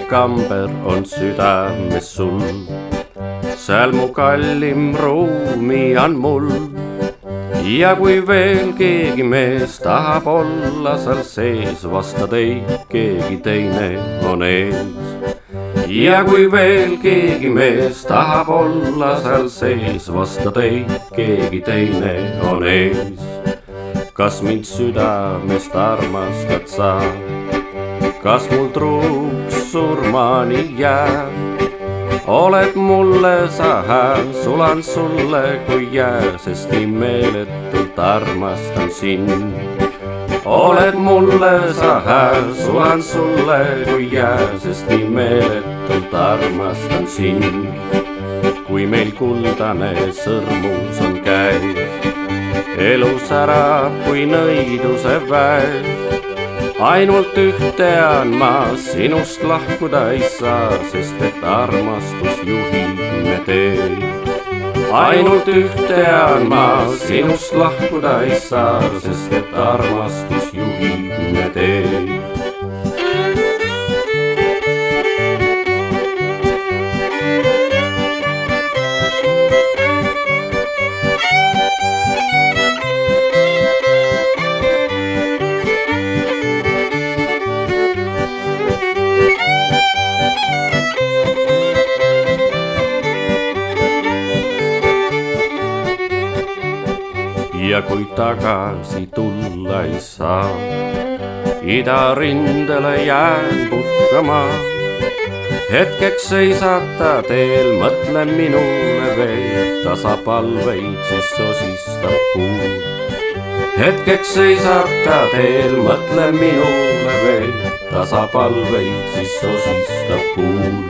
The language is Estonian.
kamber on südames sul. Seal mu kallim ruumi on mul. Ja kui veel keegi mees tahab olla seal sees, vasta teid keegi teine on ees. Ja kui veel keegi mees tahab olla seal sees, vasta teid keegi teine on ees. Kas mind südamest armastad sa? Kas mul truuks surmani jääb? Oled mulle sa hää, sulan sulle kui jää, sest nii meeletult armastan sind. Oled mulle sa hää, sulan sulle kui jää, sest nii meeletult armastan sind. Kui meil kuldane sõrmus on käes, elu särab kui nõiduse väes. Ainult ühte on ma, sinust lahkuda ei saa, sest et armastus juhib me teed. Ainult ühte on ma, sinust lahkuda ei saa, sest et armastus juhib me teed. Ja kui tagasi tulla ei saa, idarindele jään puhkama. Hetkeks seisata teel, mõtle minule veel, tasapalveid siis sosistab kuu. Hetkeks seisata teel, mõtle minule veel, tasapalveid siis sosistab kuu.